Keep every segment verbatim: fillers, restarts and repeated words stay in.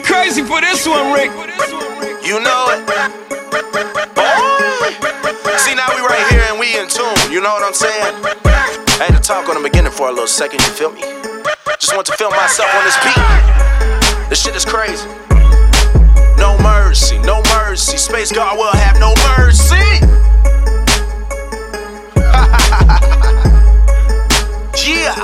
crazy for this one, Rick. You know it. Boy. See, now we right here and we in tune. You know what I'm saying? I had to talk on the beginning for a little second. You feel me? Just want to feel myself on this beat. This shit is crazy. No mercy, no mercy. Space God will have no mercy. Yeah,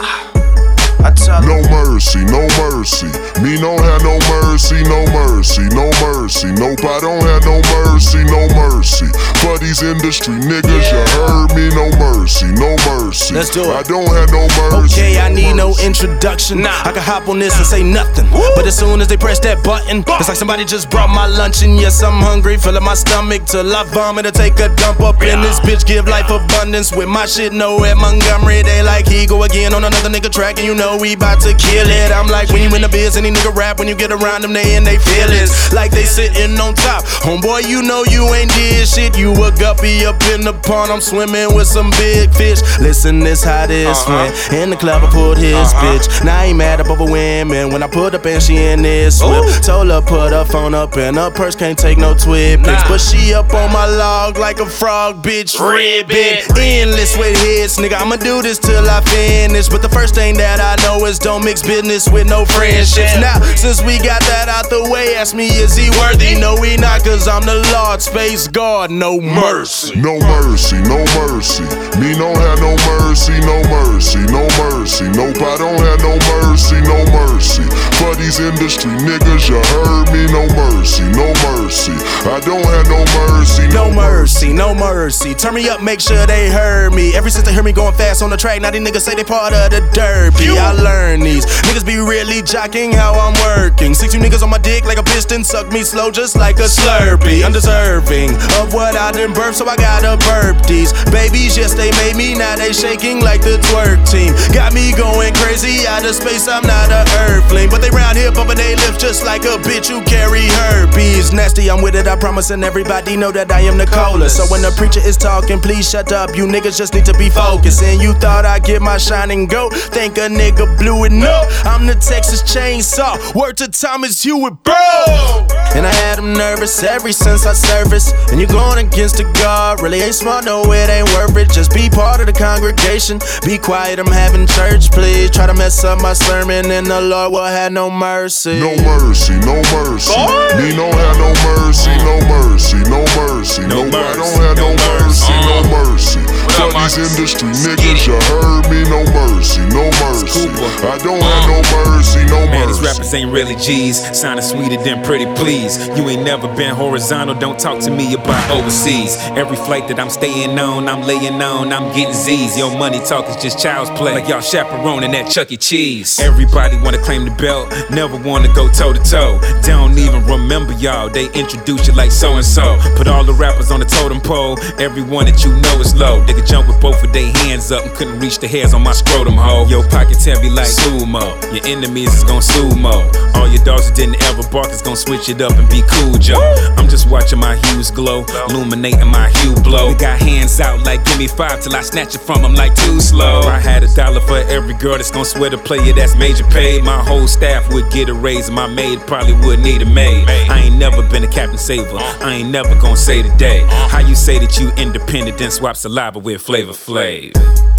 I tell no mercy, no mercy. Me don't have no mercy, no mercy, no mercy. Nope, I don't have no mercy, no mercy. For these industry niggas, yeah. You heard me, no mercy, no mercy. Let's do it. I don't have no mercy. Okay, no I need mercy. no introduction. Nah. I can hop on this and say nothing. Woo. But as soon as they press that button, it's like somebody just brought my luncheon. Yes, I'm hungry, filling my stomach till I vomit or take a dump up in this bitch. Give life abundance with my shit. No at Montgomery. They like he go again on another nigga track, and you know we bout to kill it. I'm like when you in the biz, any nigga rap. When you get around them, they in they feelings like they sitting on top. Homeboy, you know you ain't did shit. You a guppy up in the pond. I'm swimming with some big fish. Listen, this how this uh-huh. went. In the club, I pulled his uh-huh. bitch. Now he mad up over women. When I pulled up and she in this whip, Ooh. told her put her phone up and her purse can't take no twit pics. Nah. But she up on my log like a frog, bitch. Ribbit, endless with hits, nigga. I'ma do this till I finish. But the first thing that I know is don't mix business with no friendships. Now, since we got that out the way, ask me, is he worthy? No, we not, cause I'm the Lord, Space God, no mercy. No mercy, no mercy. Me don't have no mercy, no mercy, no mercy. Nope, I don't have no mercy, no mercy. For these industry niggas, you heard me, no mercy, no mercy. I don't have no mercy, no, no mercy, no mercy. Turn me up, make sure they heard me. Ever since they heard me going fast on the track, now these niggas say they part of the derby. I learned these niggas be really jocking how I'm working. Six you niggas on my dick like a piston, suck me slow just like a Slurpee. Undeserving of what I done birthed, so I gotta burp these babies. Yes, they made me, now they shaking like the twerk team. Got me going crazy out of space, I'm not a earthling. But they round here bumping they lips just like a bitch who carry herpes. Nasty, I'm with it, I promise, and everybody know that I am the coldest. So when the preacher is talking, please shut up. You niggas just need to be focused. And you thought I'd get my shine and go, think a nigga blew it, no. I'm the Texas Chainsaw, word to Thomas Hewitt, bro. And I had him nervous ever since I surfaced. And you going against the God, really ain't smart, no, it ain't worth it. Just be part of the congregation, be quiet, I'm having church, please. Try to mess up my sermon and the Lord will have no mercy. No mercy, no mercy. Boy. Me don't have no mercy, no mercy, no mercy. No Nope, mercy, I don't have no, no mercy, mercy. no mercy. What up, For these Marcus? industry Let's get niggas, it. you heard me, no mercy, no mercy. Cooper. I don't have no mercy, no Man, these mercy. rappers ain't really G's, sounding sweeter than pretty please. You ain't never been horizontal, don't talk to me about overseas. Every flight that I'm staying on, I'm laying on, I'm getting Z's. Your money talk is just child's play, like y'all chaperoning that Chuck E. Cheese. Everybody wanna claim the belt, never wanna go toe to toe. Don't even remember y'all, they introduce you like so and so. Put all the rappers on the totem pole, everyone that you know is low. They could jump with both of their hands up and couldn't reach the hairs on my scrotum hole. Your pockets heavy like sumo, your enemies is gon' sumo. All your dogs that didn't ever bark is gon' switch it up and be cool, Joe. I'm just watching my hues glow, illuminating my hue blow. We got hands out like give me five till I snatch it from them like too slow. If I had a dollar for every girl that's gon' swear to play it, that's major paid. My whole staff would get a raise and my maid probably would need a maid. I ain't never been a Captain Saver, I ain't never gon' say today. How you say that you independent then swap saliva with Flavor Flav?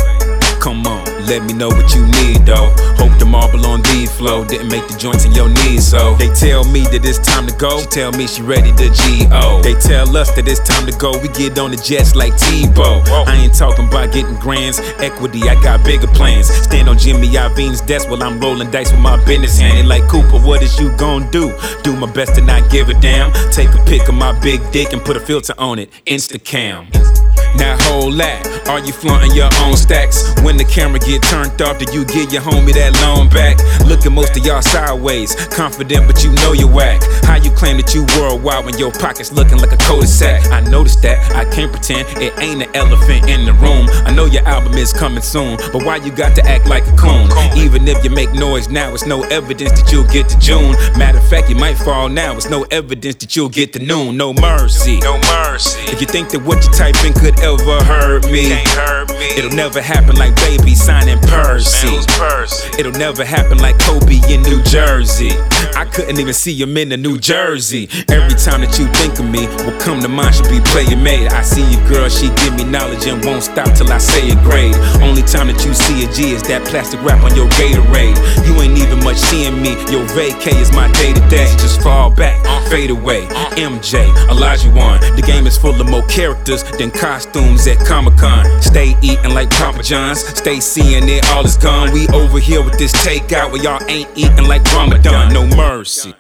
Come on, let me know what you need though. Hope the marble on D flow didn't make the joints in your knees, so they tell me that it's time to go. She tell me she ready to G O. They tell us that it's time to go. We get on the jets like Tebow. I ain't talking about getting grands, equity, I got bigger plans. Stand on Jimmy Iovine's desk while I'm rolling dice with my business hand. And like Cooper, what is you gon' do? Do my best to not give a damn. Take a pic of my big dick and put a filter on it. Instacam. Now hold that, are you flaunting your own stacks? When the camera get turned off, do you give your homie that loan back? Look at most of y'all sideways, confident but you know you're whack. How you claim that you worldwide when your pocket's looking like a cul-de-sac? I noticed that, I can't pretend it ain't an elephant in the room. I know your album is coming soon, but why you got to act like a coon? Even if you make noise now, it's no evidence that you'll get to June. Matter of fact, you might fall now, it's no evidence that you'll get to noon. No mercy, no mercy. If you think that what you type in could ever hurt me. Can't hurt me. It'll never happen like Baby signing Percy. Man, who's Percy? It'll never happen like Kobe in New Jersey. I couldn't even see him in the New Jersey. Every time that you think of me, what come to mind should be player made. I see you, girl, she give me knowledge and won't stop till I say it great. Only time that you see a G is that plastic wrap on your Gatorade. You ain't even much seeing me. Your vacay is my day to day. Just fall back, fade away. M J, Elijah One. The game is full of more characters than costumes at Comic-Con. Stay eating like Papa John's. Stay seeing it, all is gone. We over here with this takeout where y'all ain't eating like Ramadan. No mercy.